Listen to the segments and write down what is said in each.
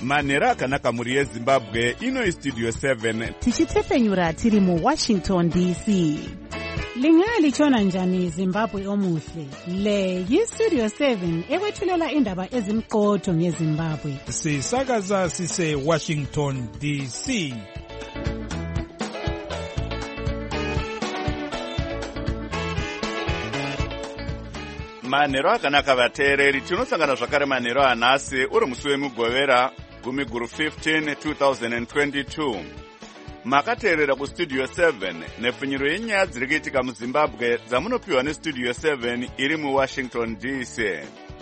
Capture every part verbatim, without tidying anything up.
manhero akanaka mhuri yezimbabwe. Ino istudio seven tichitefenyura tiri muwashington D C. Lingalitshona njani Zimbabwe omuhle? Le yistudio seven ekwethulela indaba ezimqotho ngeZimbabwe. Sisakaza sise Washington D C. manhero akanaka vateereri, tinosangana zvakare manhero anhasi uri musi wemugovera gumi guru fifteen two thousand twenty-two. Makateerera kustudio seven nepfunyiro yenyaya dziri kuitika muzimbabwe dzamunopiwa nestudio seven iri muwashington D C.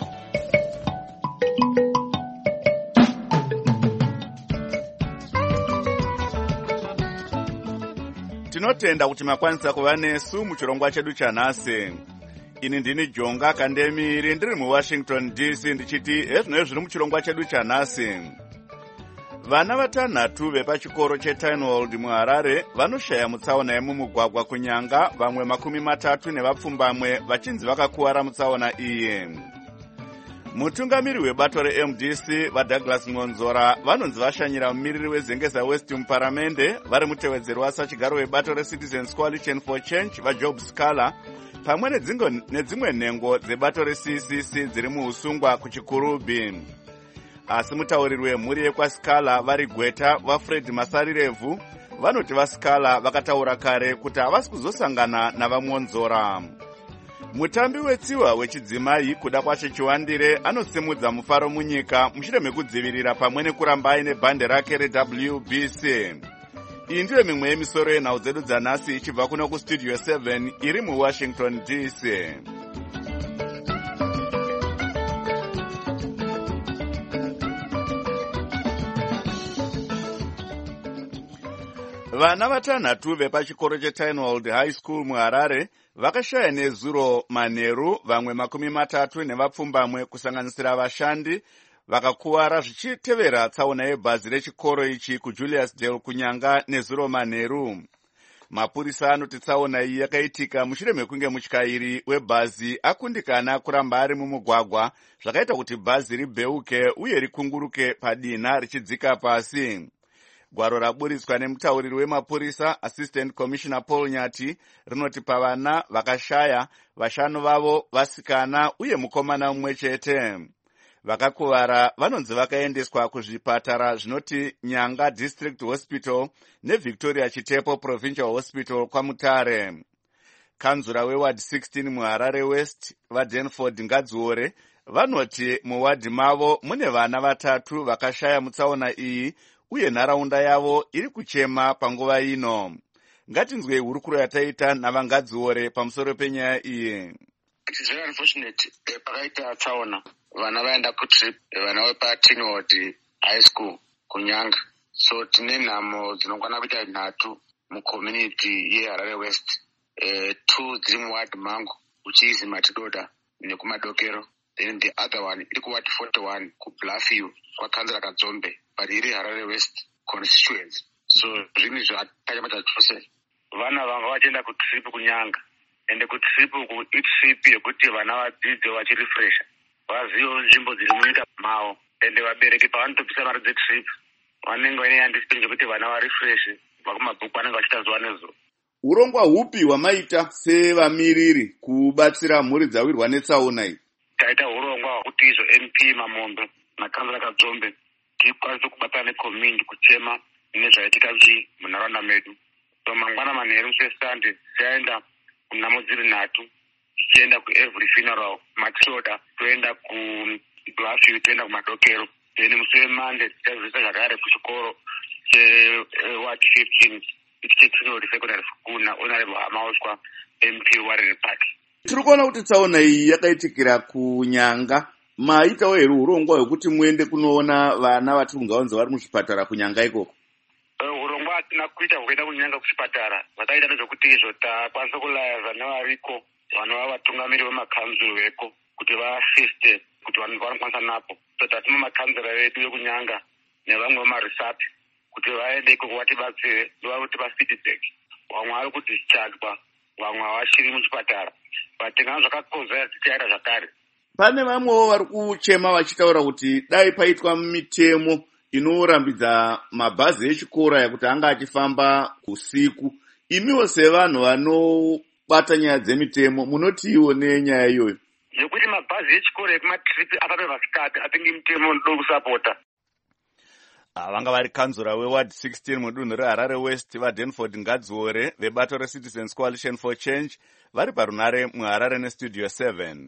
Tinotenda kuti makwanisa kuva nesu muchirongwa chedu chanhasi. Ini ndini Jonga Kandemiri ndiri muwashington D C ndichiti ezvino zviri muchirongwa chedu chanhasi. Vana vatanhatu vepachikoro cheTynwald muHarare vanoshaya mutsaona yemumugwagwa kunyanga, vamwe makumi matatu nevapfumbamwe vachinzi vakakuwara mutsaona iyi. Mutungamiri webato reM D C vaDouglas Ngonzora vanonzi vashanyira mumiriri weZengeza West muparamende vari mutevedzero wasachigaro webato reCitizens Coalition for Change vaJob Scala pamwe nedzimwe nhengo dzebato reC C C dziri muusungwa kuchikurubhi. Asi mutauriri wemhuri yekwaScala vari Gweta vaFred Masarirevhu vanoti vaScala vakataura kare kuti havasi kuzosangana navaMonzora. Mutambi wetsiwa wechidzimai kuda kwacho Chiwandire anosimudza mufaro munyika mushure mekudzivirira pamwe nekuramba aine bhande rake reW B C. Iyi ndiyo mimwe yemisoro yenhau dzedu dzanhasi ichibva kuno kustudio seven iri muwashington D C. Vana vatanhatu vepachikoro cheTynwald High School muHarare vakashaya nezuro manheru, vamwe makumi matatu nevapfumbamwe kusanganisira vashandi vakakuwara zvichitevera tsaona yebhazi rechikoro ichi kuJulius Dale kunyanga nezuro manheru. Mapurisa anoti tsaona iyi yakaitika mushure mekunge mutyairi webhazi akundikana kuramba ari mumugwagwa zvakaita kuti bhazi ribheuke uye rikunguruke padina richidzika pasi. Gwaro raburitswa nemutauriri wemapurisa Assistant Commissioner Paul Nyati rinoti pavana vakashaya, vashanu vavo vasikana uye mukomana mumwe chete. Vakakuvara vanonzi vakaendeswa kuzvipatara zvinoti Nyanga District Hospital neVictoria Chitepo Provincial Hospital kwaMutare. Kanzura weward sixteen muHarare West vaDenford Ngadziore vanoti muwadhi mavo mune vana vatatu vakashaya mutsaona iyi uye nharaunda yavo iri kuchema panguva ino. Ngatinzwe hurukuro yataita navangadziore pamusoro penyaya iyi. It is very unfortunate. Pakaita tsaona vana vaenda kutrip vana vepaTynwald High School kunyanga. So tine nhamo dzinokwana kuita nhatu mucommunity yeHarare West. Uh, two dziri muward mangu uchizi Matidoda nekumadokero. Then the other one iri kuward forty-one kuBluffview kwakanzira Kadzombe, but iri Harare West constituency. So zvini zvatanyamata chose vana vanga vachienda kutrip kunyanga, ende kutrip ku itrip yekuti vana vadzidze vachirefresha vazivewo nzvimbo dziri munyika mavo, ende vabereki pavanotopisa mari dzetrip vanenge vaine understanding yekuti vana varefreshe vakumabhuku vanenge vachiita zuva nezuva. Urongwa hupi hwamaita sevamiriri kubatsira mhuri dzawirwa netsaona iyi? Taita urongwa hwakuti izvo M P Mamombe nakanzira Kadzombe tikwanise kubatana necommunity kuchema nezvaitika zvi munharaunda medu. So mangwana manheru seSunday tichaenda kunhamo dziri nhatu, tichienda kuEvery Funeral Matidoda, toenda kuBluffview, toenda kumadokero. Then musi weMonday tichazivisa zvakare kuchikoro cheward fifteen ichi cheTynwald Secondary School naHonorable Hamauswa M P Wariri Park. Tiri kuona kuti tsaona iyi yakaitikira kunyanga. Maitawo here urongwa hwekuti muende kunoona vana vatiri kungaonza vari muzvipatara kunyanga ikoko? Urongwa hatina kuita hwekuenda kunyanga kuchipatara. Vataita nezvekuti izvo takwanisa kulayazva nevariko vanova vatungamiri vemakanzuro veko kuti vaasiste kuti vanhu vanokwanisa napo. So tatino makanzura vedu vekunyanga nevamwe vemaresapi kuti vaende ikoko vatibatsire kuti vafeedback. Vamwe vari kudischargwa, vamwe havachiri muchipatara. Vatingana zvakakoza tichaita zvakare. Pane vamwewo vari kuchema vachitaura kuti dai paitwa mitemo inorambidza mabhazi echikora yekuti anga achifamba usiku. Imiwo sevanhu vanobata nyaya dzemitemo munotiwo nenyaya iyoyo? Yekuti mabhazi echikora ekumatripi apape vasikati atingi mitemo ndo kusapota. Vanga vari kanzura weward sixteen mudunhu reHarare West vaDenford Ngadziore vebato reCitizens Coalition for Change vari parunare muHarare nestudio seven.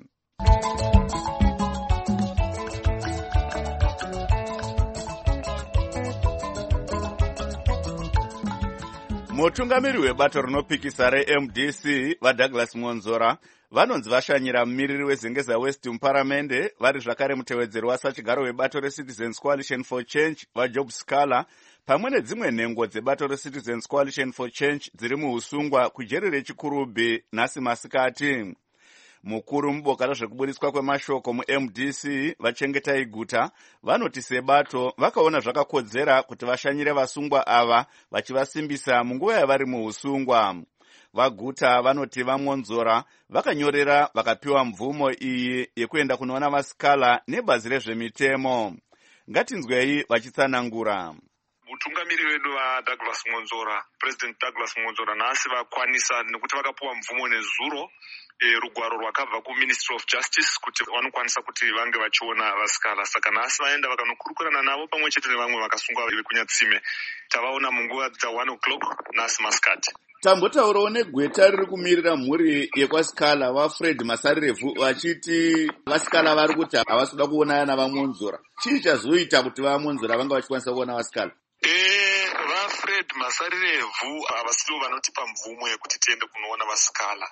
Mutungamiri webato rinopikisa reM D C vaDouglas Monzora vanonzi vashanyira mumiriri weZengeza West muparamende vari zvakare mutevedzeri wasachigaro webato reCitizens Coalition for Change vaJob Scala pamwe nedzimwe nhengo dzebato reCitizens Coalition for Change dziri muusungwa kujeri reChikurubi nhasi masikati. Mukuru muboka rezvekuburitswa kwemashoko muM D C vachengetai guta vanoti sebato vakaona zvakakodzera kuti vashanyire vasungwa ava vachivasimbisa munguva yavari muusungwa. Vaguta vanoti vaMonzora vakanyorera vakapiwa mvumo iyi yekuenda kunoona vasikala nebazi rezvemitemo. Ngatinzwei vachitsanangura. Mutungamiri wedu vaDouglas Monzora, President Douglas Monzora nhasi vakwanisa nekuti vakapiwa mvumo nezuro e, rugwaro rwakabva kuMinistry of Justice kuti vanokwanisa kuti vange vachiona vasikala. Saka nhasi vaenda vakanokurukurana navo pamwe chete nevamwe vakasungwa vekuNyatsime. Tavaona munguva dza one o'clock nhasi masikati. Tambotaurawo negweta riri kumirira mhuri yekwasikala vaFred Masarirevu vachiti vasikala vari kuti havasi kuda kuonana vaMonzora. Chii chazoita kuti vaMonzora vanga vachikwanisa kuona vasikala? Eh, vaFred Masarirevu havasiwo vanotipa mvumo yekuti tiende kunoona vasikala.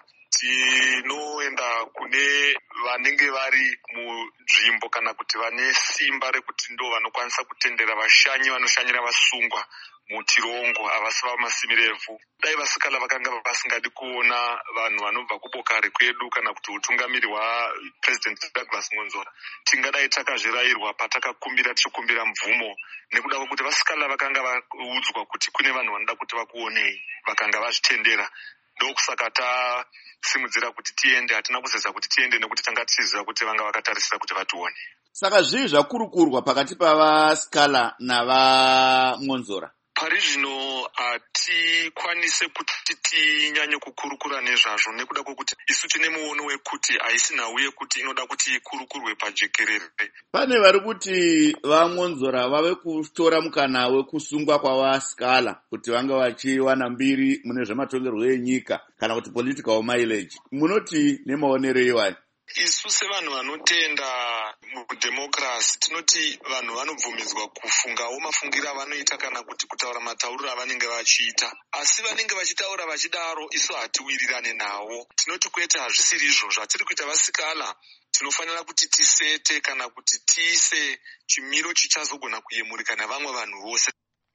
Tinoenda kune vanenge vari munzvimbo kana kuti vane simba rekuti ndo vanokwanisa kutendera vashanyi vanoshanyira vasungwa mutirongo havasi vaMasimirevu. Dai vasikala vakanga vasingadi kuona vanhu vanobva kuboka rekwedu kana kuti utungamiri hwaPresident Douglas Monzora, tingadai takazvirayirwa patakakumbira tichikumbira mvumo nekuda kwekuti vasikala vakanga vaudzwa kuti kune vanhu vanoda kuti vakuonei, vakanga vazvitendera. Ndokusaka tasimudzira kuti tiende, hatina kuzeza kuti tiende nekuti tanga tichiziva kuti vanga vakatarisira kuti vatione. Saka zvii zvakurukurwa pakati pavasikala navaMonzora? Pari zvino hatikwanise kuti tinyanye kukurukura nezvazvo nekuda kwekuti isu tine muono wekuti haisi nhau yekuti inoda kuti ikurukurwe pajekerere. Pane vari kuti vaMonzora vave kutora mukana wekusungwa kwavasikala kuti vanga vachiwana mbiri mune zvematongerwo enyika kana kuti political mileage. Munoti nemaonero iwayo? Isu sevanhu vanotenda mudhemokirasi tinoti vanhu vanobvumidzwa kufungawo mafungiro avanoita kana kuti kutaura matauriro avanenge vachiita, asi vanenge vachitaura vachidaro isu hatiwirirane navo. Tinoti kwete, hazvisiri izvo zvatiri kuita vasikala. Tinofanira kuti tisete kana kuti tiise chimiro chichazogona kuyemurika navamwe vanhu vose.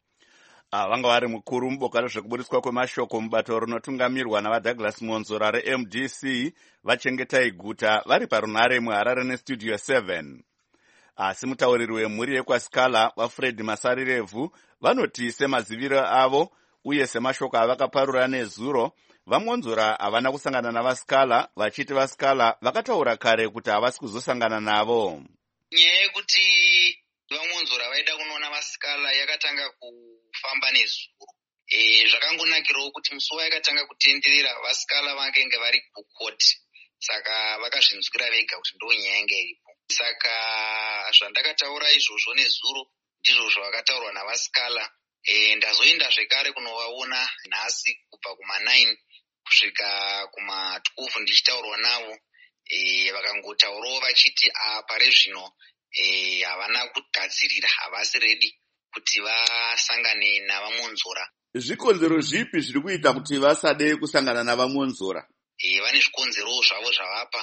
Vanga vari mukuru muboka rezvekuburitswa kwemashoko mubato rinotungamirwa navaDouglas Monzora reM D C vachengetai guta vari parunare muHarare nestudio seven. Asi mutauriri wemhuri yekwasikala vaFred Masarirevu vanoti semaziviro avo uye semashoko avakaparura nezuro, vaMonzora havana kusangana navasikala vachiti vasikala vakataura kare kuti havasi kuzosangana navo. Nyaya yekuti vaMonzora vaida kunoona vasikala yakatanga kufamba nezuro. E, zvakangonakirawo kuti musi wayakatanga kutenderera vasikala vakenge vari kukoti, saka vakazvinzwira vega kuti ndo nyaya yanga iripo. Saka zvandakataura izvozvo nezuro ndizvo zvavakataurwa navasikala. E, ndazoenda zvekare kunovaona nhasi kubva kuma nine kusvika kuma twelve ndichitaurwa navo. E, vakangotaurawo vachiti pari zvino e, havana kugadzirira, havasi redi kuti vasangane navaMonzora. Zvikonzero zvipi zviri kuita kuti vasade kusangana navaMonzora? E, vane zvikonzero zvavo zvavapa,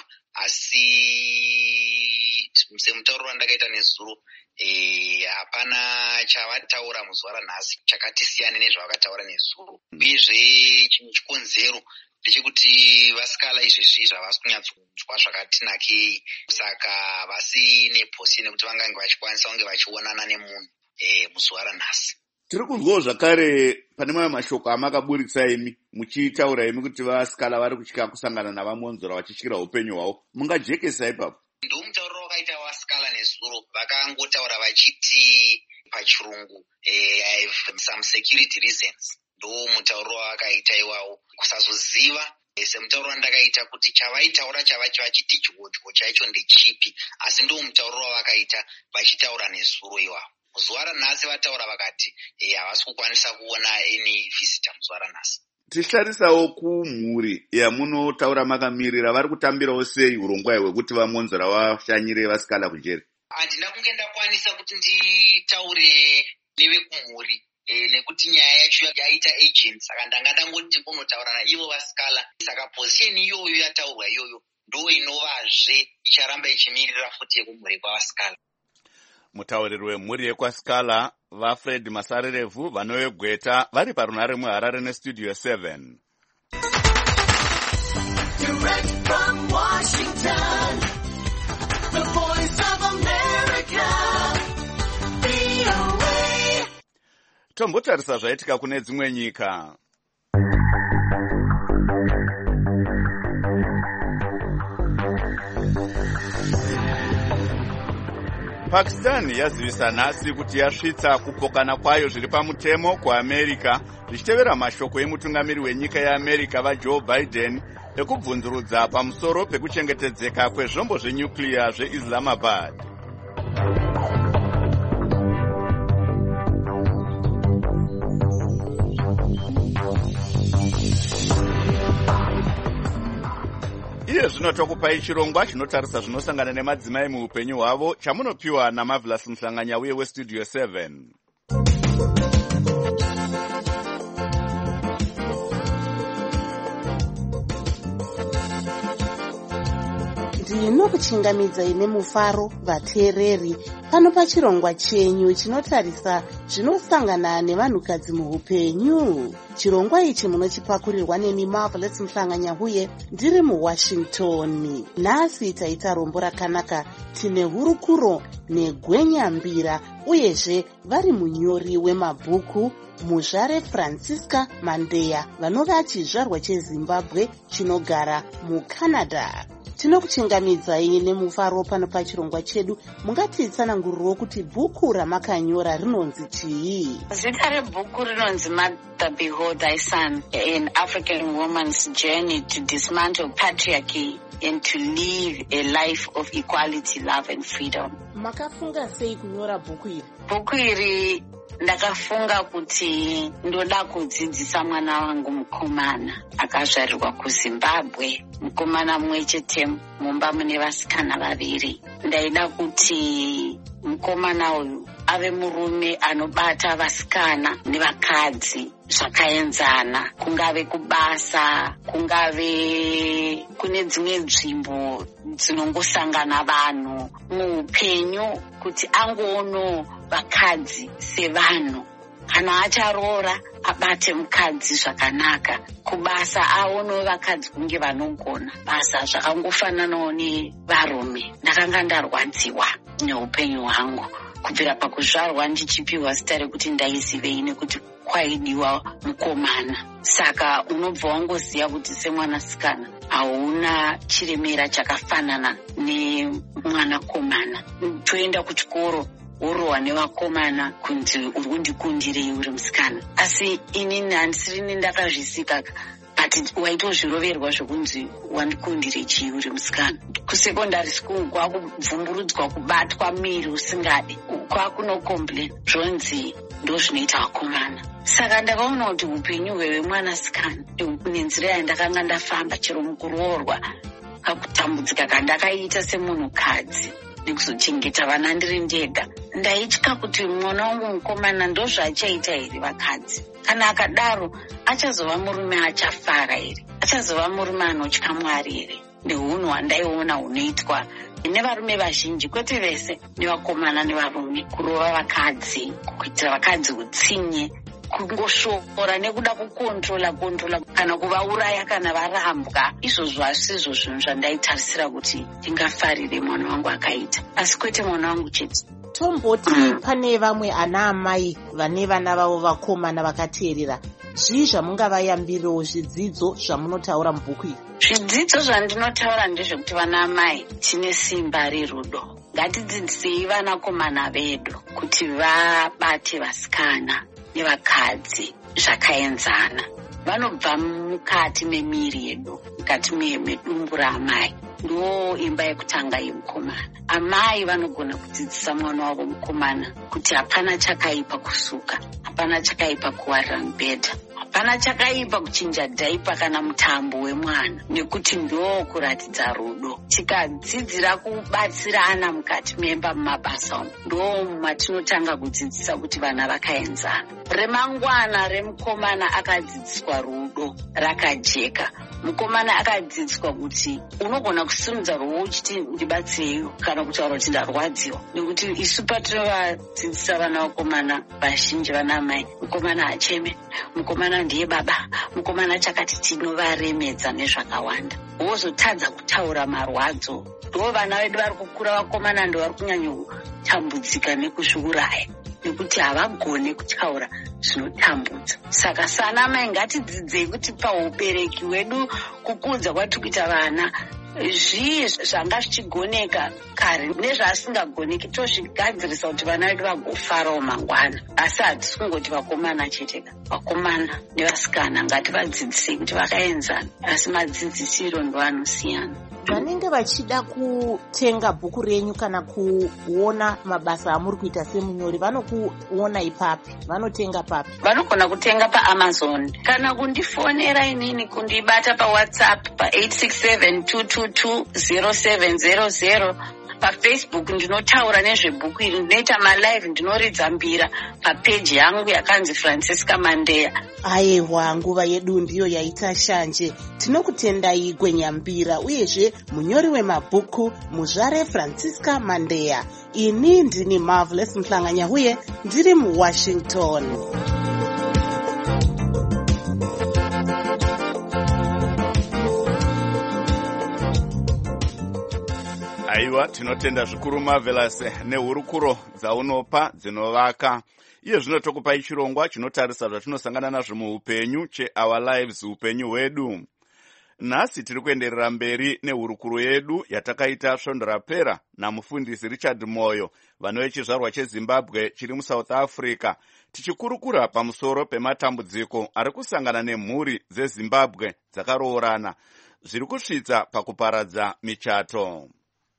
asi semutauro wandakaita nezuro hapana e, chavataura muzuva ranhasi chakati siyane nezvavakataura nezuro. Uyezve chimwe chikonzero ndechekuti vasikala izvezvi zvavasi kunyatsokunzwa zvakati nakei, saka vasi neposi nekuti vangange vachikwanisa kunge vachionana nemunhu e, muzuva ranhasi. Tiri kunzwawo zvakare pane mamwe mashoko amakaburitsa imi muchitaura imi kuti vasikala vari kutya kusangana navaMonzora vachityira upenyu hwavo. Mungajekesa ipapo? Ndo mutauro wakaita vasikala nezuro, vakangotaura vachiti pachirungu eh, I have some security reasons. Ndo mutauro wakaita iwawo kusazoziva semutauro wandakaita kuti chavaitaura chava vachiti chigodyo chaicho ndechipi, asi ndo mutauro wavakaita vachitaura nezuro iwavo. Zuva ranhasi vataura vakati havasi kukwanisa kuona any visitor muzuva ranhasi. Tichitarisawo kumhuri yamunotaura makamirira, vari kutambirawo sei urongwa hwekuti vamonzora vashanyire vasikala kujeri? Handina kunge ndakwanisa kuti nditaure nevekumhuri e, nekuti nyaya yacho yaita agent, saka ndanga ndangoti kunotaura naivo vasikala. Saka position iyoyo yataurwa iyoyo ndo inovazve icharamba ichimirira futi yekumhuri kwavasikala. Mutauriri wemhuri yekwasikala vaFred Masarirevu vanoyegweta vari parunare muHarare nestudio seven. Direct from Washington, the voice of America, V O A. Tombotarisa zvaitika kune dzimwe nyika. Pakistan yazivisa nhasi kuti yasvitsa kupokana kwayo zviri pamutemo kuAmerica zvichitevera mashoko emutungamiri wenyika yeAmerica vaJoe Biden ekubvunzurudza pamusoro pekuchengetedzeka kwezvombo zvenyuclear zveIslamabad. Iye zvino tokupai chirongwa chinotarisa zvinosangana nemadzimai muupenyu hwavo chamunopiwa naMarvelous Mhlanganya uye westudio seven. ndinokuchingamidzai nemufaro vateereri pano pachirongwa chenyu chinotarisa zvinosangana nevanhukadzi muupenyu. Chirongwa ichi munochipakurirwa neni Marvelous Mhlanganya uye ndiri muWashington. Nhasi taita rombo rakanaka, tine hurukuro negwenyambira uyezve vari munyori wemabhuku muzvare Francisca Mandeya vanova chizvarwa cheZimbabwe chinogara muCanada. Tinokuchingamidzai nemufaro pano pachirongwa chedu. Mungatitsanangurirewo kuti bhuku ramakanyora rinonzi chii? Zita rebhuku rinonzi Mother Behold Thy Son, an African woman's journey to dismantle patriarchy and to live a life of equality, love and freedom. Makafunga sei kunyora bhuku iri? Bhuku iri ndakafunga kuti ndoda kudzidzisa mwana wangu mukomana akazvarirwa kuZimbabwe, mukomana mumwe chete mumba mune vasikana vaviri. Ndaida kuti mukomana uyu ave murume anobata vasikana nevakadzi zvakaenzana, kungave kubasa, kungave kune dzimwe nzvimbo dzinongosangana vanhu muupenyu, kuti angoono vakadzi sevanhu. Kana acharoora abate mukadzi zvakanaka, kubasa aono vakadzi kunge vanogona basa zvakangofananawo nevarume. Ndakanga ndarwadziwa neupenyu hwangu kubvira pakuzvarwa ndichipiwa zita rekuti ndaizivei nekuti kwaidiwa mukomana. Saka unobva wangoziva kuti semwanasikana hauna chiremera chakafanana nemwanakomana. Toenda kuchikoro worohwa nevakomana kunzi uri kundikundirei uri musikana, asi inini handisiri ndakazvisika but waitozviroverwa zvokunzi wandikundire chii uri musikana. Kusekondari school kwakubvumburudzwa kubatwa miri usingadi, kwakunokomplain zvonzi ndo zvinoita vakomana. Saka ndakaona kuti upenyu hwemwanasikana nenzira yandakanga ndafamba chero mukuroorwa kakutambudzika kandakaita semunhukadzi nekuzochengeta vana ndiri ndega, ndaitya kuti mwana wangu mukomana ndo zvaachaita here vakadzi. Kana akadaro achazova murume achafara here, achazova murume anotya Mwari here. Nehunhu hwandaiona hunoitwa nevarume vazhinji, kwete vese, nevakomana nevarume, kurova vakadzi, kuitira vakadzi utsinye, kungoshora nekuda kukontrola kontrola kana kuvauraya kana varambwa. Izvozvo hazvisizvo zvinhu zvandaitarisira kuti ndingafarire mwana wangu akaita, asi kwete mwana wangu chete. Tomboti mm. pane vamwe ana amai vane vana vavo vakomana vakateerera, zvii zvamungavayambirirewo zvidzidzo zvamunotaura mubhuku iri? Zvidzidzo zvandinotaura ndezvekuti vana amai tine simba rerudo. Ngatidzidzisei vanakomana vedu kuti vabate vasikana nevakadzi zvakaenzana. Vanobva mukati memiri yedu, mukati medumbu raamai. Ndo imba yekutanga yemukomana. Amai vanogona kudzidzisa mwana wavo mukomana kuti hapana chakaipa kusuka, hapana chakaipa kuwarira mubhedha, hapana chakaipa kuchinja dhaipa kana mutambo wemwana, nekuti ndo kuratidza rudo. Tikadzidzira kubatsirana mukati memba mumabasa umu, ndo matinotanga kudzidzisa kuti vana vakaenzana. Remangwana remukomana akadzidziswa rudo rakajeka. Mukomana akadzidziswa kuti unogona kusimudza ruoko uchiti ndibatsirei kana kutaura kuti ndarwadziwa. Nekuti isu patinovadzidzisa vana vakomana vazhinji vana mai, mukomana acheme, mukomana ndiye baba, mukomana chakati, tinovaremedza nezvakawanda. Wozotadza kutaura marwadzo. Ndo vana vedu vari kukura vakomana ndo vari kunyanyotambudzika nekuzviuraya, nekuti havagone kutaura zvinotambudza. Saka sana mai ngatidzidzei kuti paubereki wedu kukudza kwati kuita vana zvii zvanga zvichigoneka kare nezvaasingagoneki tozvigadzirisa kuti vana vedu vagofarawo mangwana. Asi hadzisi kungoti vakomana cheteka, vakomana nevasikana ngativadzidzisei kuti vakaenzana, asi madzidzisiro ndo anosiyana. Vanenge vachida kutenga bhuku renyu kana kuona mabasa amuri kuita semunyori vanokuona ipapi? Vanotenga papi? Vanogona kutenga paAmazon kana kundifonera inini kundibata paWhatsApp pa eight six seven two two two zero seven zero zero. PaFacebook ndinotaura nezvebhuku iri, ndinoita malive, ndinoridza mbira papeji yangu yakanzi Francisca Mandeya. Aiwa, nguva yedu ndiyo yaita shanje. Tinokutendai Gwenyambira uyezve munyori wemabhuku muzvare Francisca Mandeya. Ini ndini Marvelous Mhlanganya huye ndiri muWashington. Aiwa, tinotenda zvikuru Marvelous nehurukuro dzaunopa dzinovaka. Iye zvino tokupai chirongwa chinotarisa zvatinosangana nazvo muupenyu cheOur Lives, upenyu hwedu. Nhasi tiri kuenderera mberi nehurukuro yedu yatakaita svondo rapera namufundisi Richard Moyo, vano vechizvarwa cheZimbabwe chiri muSouth Africa, tichikurukura pamusoro pematambudziko ari kusangana nemhuri dzeZimbabwe dzakaroorana zviri kusvitsa pakuparadza michato.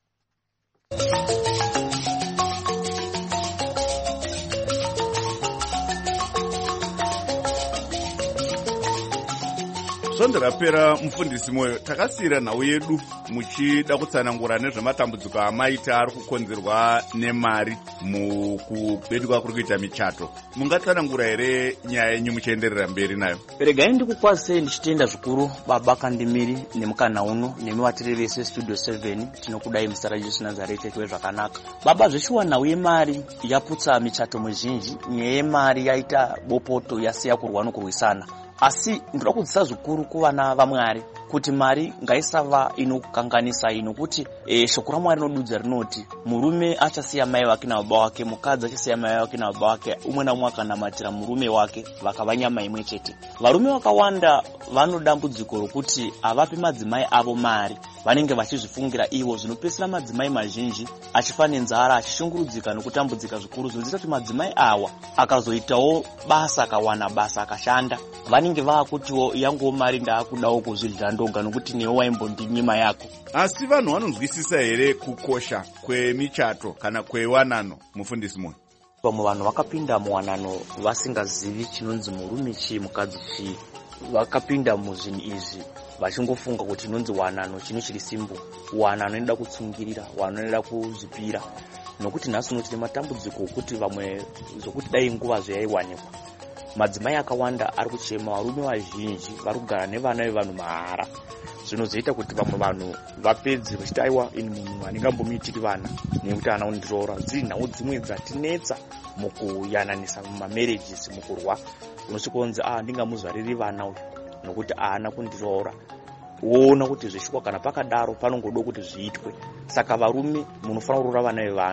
Svondo rapera mufundisi Moyo, takasira nhau yedu muchida kutsanangura nezvematambudziko amaita ari kukonzerwa nemari mukubeduka kuri kuita michato. Mungatsanangura here nyaya yenyu muchienderera mberi nayo? Regai ndikukwazisei ndichitenda zvikuru baba Kandimiri nemukana uno nemi vatiri vese Studio seven. Tinokudai muzita raJesu Nazareti kuve zvakanaka. Baba, zveshuwa nhau yemari yaputsa michato mizhinji. Nyaya yemari yaita bopoto yasiya kurwa nokurwisana. Asi ndoda kudzisa zvikuru kuvana vaMwari kuti mari ngaisava inokanganisa ino, kuti e, shoko raMwari rinodudza rinoti murume achasiya mai wake nababa wake, mukadzi achasiya mai wake nababa wake, umwe naumwe akanamatira murume wake, vakava nyama imwe chete. Varume vakawanda vanodambudziko rokuti avapi madzimai avo mari, vanenge vachizvifungira ivo, zvinopesera madzimai mazhinji achifa nenzara, achishungurudzika nokutambudzika zvikuru, zvinoita kuti madzimai awa akazoitawo basa, akawana basa, akashanda, vanenge vaakutiwo yangowo mari ndaakudawo kuzvidya ndonga nokuti newe waimbondinyima yako. Asi vanhu vanonzwisisa here kukosha kwemichato kana kwewanano, mufundisi Moyo? Vamwe vanhu vakapinda muwanano vasingazivi chinonzi murume chii mukadzi chii. Vakapinda muzvinhu izvi vachingofunga kuti inonzi wanano chino chiri simbo, wanano inoda kutsungirira, wanano inoda kuzvipira. Nokuti nhasi uno tine matambudziko okuti vamwe zokuti dai nguva zvayaiwanikwa, madzimai akawanda ari kuchema, varume vazhinji vari kugara nevana vevanhu mahara. Zvinozoita kuti vamwe vanhu vapedze vachiti aiwa ini munhu handingambomuitiri vana nekuti ana undiroora. Dziri nhau dzimwe dzatinetsa mukuyananisa mumamarriages, mukurwa. Unosvika kunzi ah ndingamuzvariri vana uyu nokuti haana kundiroora. Woona kuti zvishwa kana pakadaro panongoda kuti zviitwe. Saka varume munofanira kuroora vana vevanhu,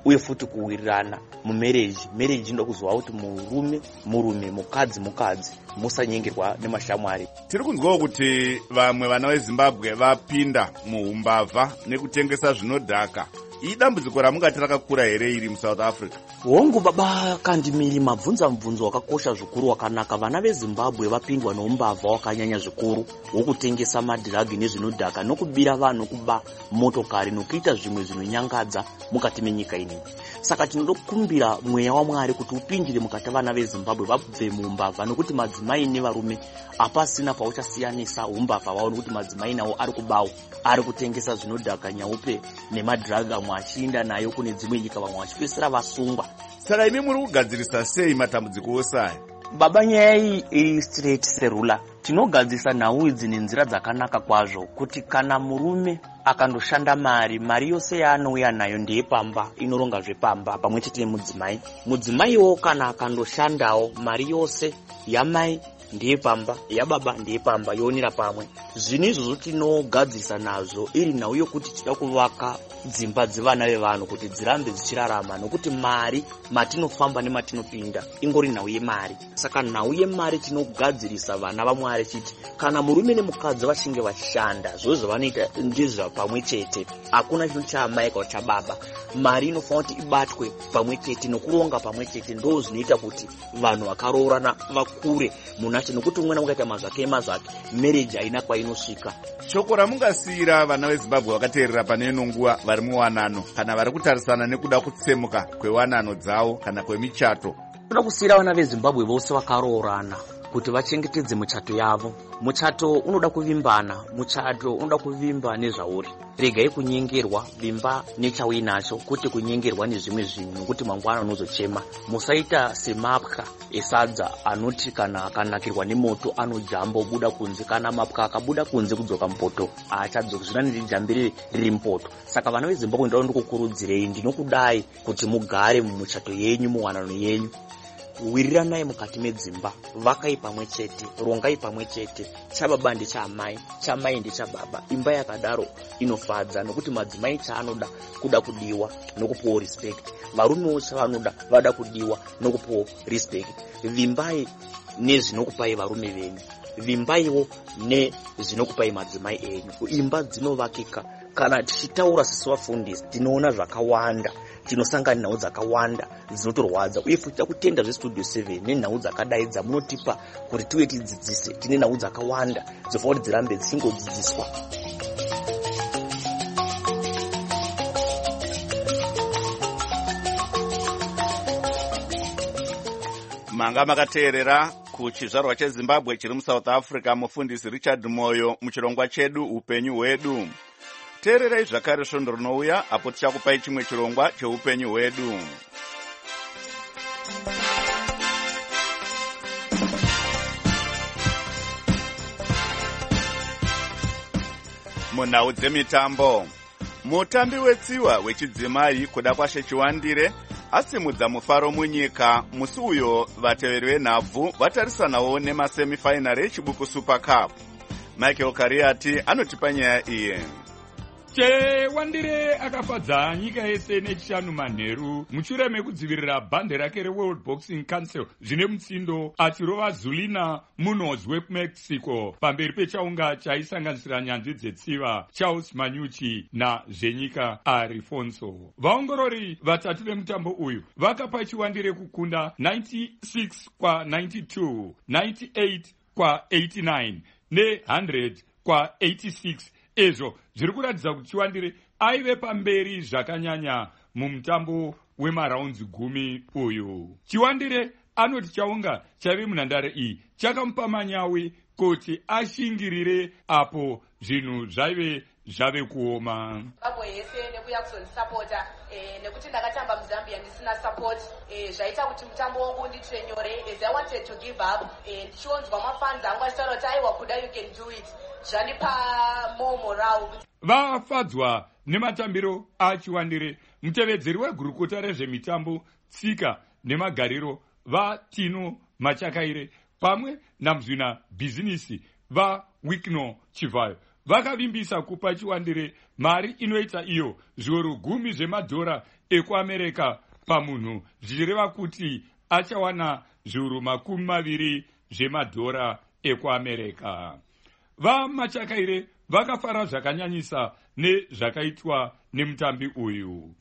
uye futi kuwirirana mumereji. Mereji ndokuzwa kuti murume murume, mukadzi mukadzi, musanyengerwa nemashamwari. Tiri kunzwawo kuti vamwe vana veZimbabwe vapinda muumbavha nekutengesa zvinodhaka. Idambudziko ramungati rakakura here iri muSouth Africa? Hongu baba Kandimiri, mabvunza mubvunzo wakakosha zvikuru wakanaka. Vana veZimbabwe vapindwa noumbavha wakanyanya zvikuru wokutengesa madhiragi nezvinodhaka nokubira vanhu kuba motokari nokuita zvimwe zvinonyangadza mukati menyika ino. Saka tinokumbira mweya waMwari kuti upindire mukati vana veZimbabwe vabve muumbavha, nokuti madzimai nevarume apasina pauchasiyanisa umbavha wavo, nokuti madzimai nawo ari kubawo, ari kutengesa zvinodhaka nyaupe nemadhiragi, amwe achiinda nayo kune dzimwe nyika, vamwe vachipesera vasungwa. Saka imi muri kugadzirisa sei matambudziko osaya? Baba, nyaya iyi iri straight serula. Tinogadzisa nhau idzi nenzira dzakanaka kwazvo, kuti kana murume akandoshanda mari, mari yose yaanouya nayo ndeyepamba, inoronga zvepamba pamwe chete nemudzimai. Mudzimaiwo kana akandoshandawo, mari yose yamai ndeyepamba, yababa ndeyepamba, yoonera pamwe. Zvinhu izvozvo tinogadzisa nazvo iri nhau yokuti tida kuvaka dzimba dzevana vevanhu kuti dzirambe dzichirarama, nokuti mari matinofamba nematinopinda ingori nhau yemari. Saka nhau yemari tinogadzirisa vana vaMwari chiti kana murume nemukadzi vachinge vashanda, zvose zvavanoita ndizvo pamwe chete, hakuna chinhu chaamai kana chababa. Mari inofanira kuti ibatwe pamwe chete nokuronga pamwe chete, ndo zvinoita kuti vanhu vakaroorana vakure munacho, nokuti umwe naumwe akaita mazvake emazvake, mereji haina kwainosvika. Shoko ramungasiyira vana veZimbabwe vakateerera pane ino nguva vari muwanano kana vari kutarisana nekuda kutsemuka kwewanano dzavo kana kwemichato? Toda kusiyira vana veZimbabwe vose vakaroorana kuti vachengetedze muchato yavo. Muchato unoda kuvimbana, muchato unoda kuvimba nezvauri. Regai kunyengerwa, vimba nechauinacho, kuti kunyengerwa nezvimwe zvinhu, nokuti mangwana unozochema. Musaita semapwa esadza anoti kana akanakirwa nemoto anojamba obuda kunze, kana mapwa akabuda kunze kudzoka mupoto aachadzoki, zvina nejambire riri mupoto. Saka vana veZimbabwe ndau ndikukurudzirei, ndinokudai kuti mugare mumuchato yenyu, muwanano yenyu. Wiriranai mukati medzimba, vakai pamwe chete, rongai pamwe chete, chababa ndechaamai, chamai ndechababa. Imba yakadaro inofadza, nokuti madzimai chaanoda kuda kudiwa nokupuwa respect, varumewo chavanoda vada kudiwa nokupuwa respect. Vimbai nezvinokupai varume venyu, vimbaiwo nezvinokupai madzimai enyu. Imba dzinovakika. Kana tichitaura sisi vafundisi tinoona zvakawanda, tinosangana nhau dzakawanda dzinotorwadza, uye futi takutenda zvestudio seven nenhau dzakadai dzamunotipa kuti tiwe tidzidzise. Tine nhau dzakawanda dzofanira kuti dzirambe dzichingodzidziswa. Manga makateerera kuchizvarwa cheZimbabwe chiri muSouth Africa, mufundisi Richard Moyo muchirongwa chedu upenyu hwedu. Teererai zvakare svondo rinouya apo tichakupai chimwe chirongwa cheupenyu hwedu. Munhau dzemitambo, mutambi wetsiwa wechidzimai kuda kwashe Chiwandire asimudza mufaro munyika. Musi uyo vateveri venhabvu vatarisanawo nemasemifinari echibuku Super Cup. Michael Kariati anotipa nyaya iyi. Chiwandire akafadza nyika yese nechishanu manheru mushure mekudzivirira bhande rake reWorld Boxing Council zvine mutsindo, achirova Zulina Munoz wekumexico pamberi pechaunga chaisanganisira nyanzvi dzetsiva Charles Manyuchi nazvenyika Arifonso. Vaongorori vatatu vemutambo uyu vakapa Chiwandire kukunda ninety-six kwa ninety-two, ninety-eight kwa eighty-nine ne one hundred kwa eighty-six. Ezvo zviri kuratidza kuti Chiwandire aive pamberi zvakanyanya mumutambo wemaraunzi gumi uyu. Chiwandire anoti chaunga chaive munhandare iyi chakamupa manyawi kuti ashingirire apo zvinhu zvaive zvave kuoma. Zimbabwe yese nekuya kuzondisapota nekuti ndakatamba muZambia ndisina support zvaita kuti mutambo wangu ndiitire nyore, as I wanted to give up ndichionzwa mafans angu achitaura kuti aiwa kuda you can do it, zvanipa more morale. Vafadzwa nematambiro aChiwandire, mutevedzeri wegurukota rezvemitambo, tsika nemagariro vaTino Machakaire pamwe namuzvina bhizinisi vaWikno Chivayo vakavimbisa kupa Chiwandire mari inoita iyo zviuru gumi zvemadhora ekuamerica pamunhu, zvichireva kuti achawana zviuru makumi maviri zvemadhora ekuamerica. Vamachakaire vakafara zvakanyanyisa nezvakaitwa nemutambi uyu.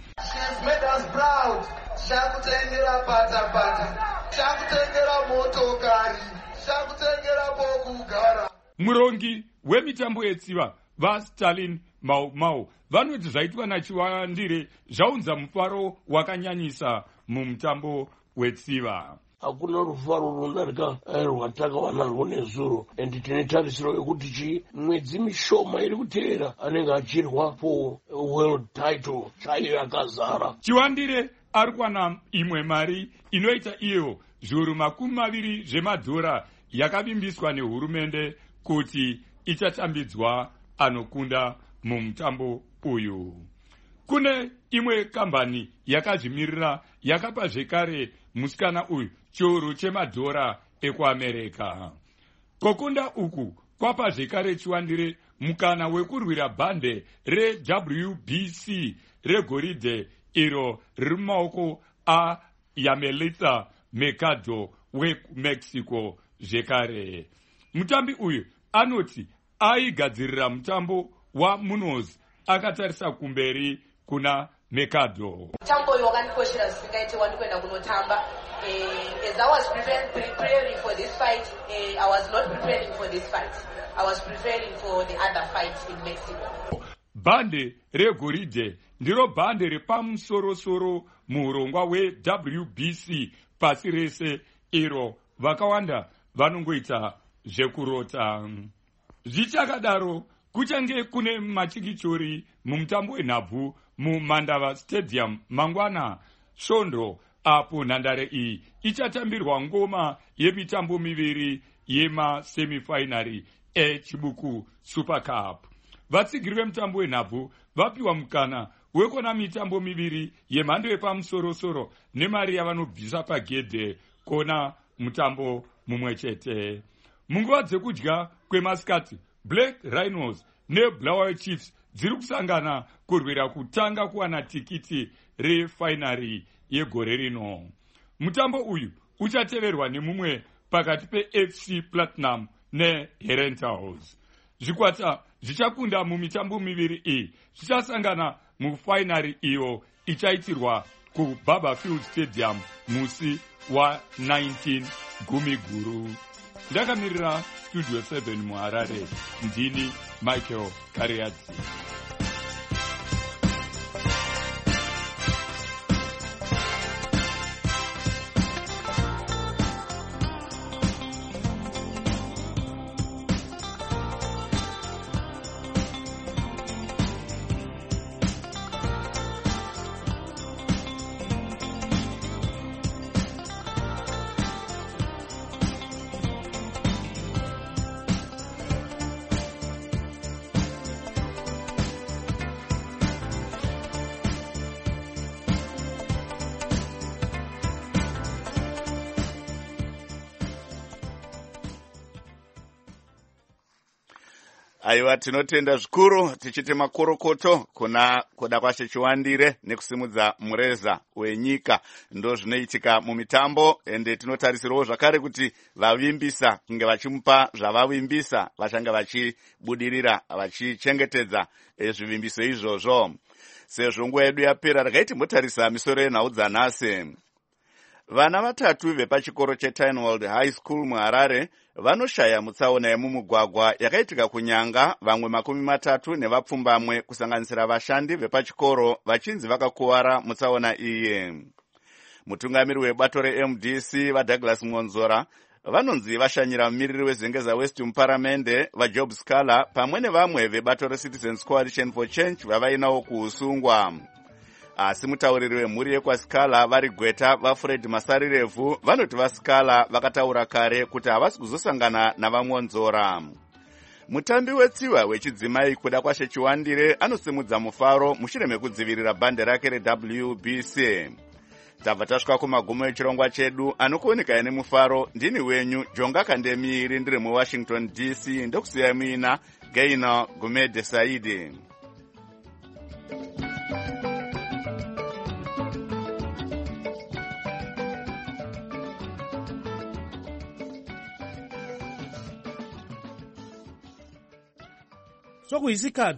Chakutengera pata-pata, chakutengera motokari, chakutengera pokugara. Murongi wemitambo yetsiva vaStalin Mau Mau vanoti zvaitwa naChiwandire zvaunza mufaro wakanyanyisa mumutambo wetsiva. Hakuna rufaro runodarika rwatakawana rwonezuro, and tine tarisiro yekuti chi mwedzi mishoma iri kuteera anenge achirwa for world title chaiyo yakazara. Chiwandire ari kuwana imwe mari inoita iyo zviuru makumi maviri zvemadhora yakavimbiswa nehurumende kuti ichatambidzwa anokunda mumutambo uyu. Kune imwe kambani yakazvimirira yakapa zvekare musikana uyu chiuru chemadhora ekuamerica. Kokunda uku kwapa zvekare Chiwandire mukana wekurwira bhande re-W B C regoridhe iro riri mumaoko aYamelitha Mercado weMexico zvekare. Mutambi uyu anoti aigadzirira mutambo waMunoz akatarisa kumberi kuna Mercado. Mutambo uyu wakandikoshera zvisingaite wandikwenda kunotamba. As I was preparing, preparing for this fight, uh, I was not preparing for this fight. I was preparing for the other fight in Mexico. Bhande regoridhe ndiro bhande repamusoro-soro muurongwa we-W B C pasi rese iro vakawanda vanongoita zvekurota. Zvichakadaro kuchange kune machikichori mumutambo wenhabvu muMandava Stadium mangwana svondo, apo nhandare iyi ichatambirwa ngoma yemitambo miviri yemasemifinari echibuku Super Cup. Vatsigiri vemutambo wenhabvu vapiwa mukana wekuona mitambo miviri yemhando yepamusoro-soro nemari yavanobvisa pagedhe kuona mutambo mumwe chete. Munguva dzekudya kwemasikati, Black Rhinos neBlaue Chiefs dziri kusangana kurwira kutanga kuwana tikiti refinari yegore rino. Mutambo uyu uchateverwa nemumwe pakati peF C Platinum neHerentals. Zvikwata zvichakunda mumitambo miviri iyi zvichasangana mufinari iyo ichaitirwa kuBarberfield Stadium musi wa19 Gumiguru. Ndakamirira Studio seven muHarare, ndini Michael Kariadzi. Aiwa, tinotenda zvikuru tichiti makorokoto kuna kuda kwashe Chiwandire nekusimudza mureza wenyika ndo zvinoitika mumitambo, ende tinotarisirawo zvakare kuti vavimbisa kunge vachimupa zvavavimbisa vachange vachibudirira vachichengetedza zvivimbiso izvozvo. Sezvo nguva yedu yapera, regai timbotarisa misoro yenhau dzanhasi. Vana vatatu vepachikoro cheTynwald High School muHarare vanoshaya mutsaona yemumugwagwa yakaitika kunyanga, vamwe makumi matatu nevapfumbamwe kusanganisira vashandi vepachikoro vachinzi vakakuwara mutsaona iye. Mutungamiri webato reM D C vaDouglas Ngonzora vanonzi vashanyira mumiriri weZengeza West muparamende vaJob Scala pamwe nevamwe vebato reCitizens Coalition for Change vavainawo kuusungwa. Asi mutauriri wemhuri yekwaScala vari Gweta vaFred Masarirevhu vanoti vaScala vakataura kare kuti havasi kuzosangana navaMonzora. Mutambi wetsiva wechidzimai kuda kwashe Chiwandire anosimudza mufaro mushure mekudzivirira bhande rake reW B C. Tabva tasvika kumagumo echirongwa chedu, anokuoneka ine mufaro ndini wenyu Jonga Kandemiiri ndiri muWashington D C, ndokusiyai muina Gaina Gumede Saidi. swakuyisikhathi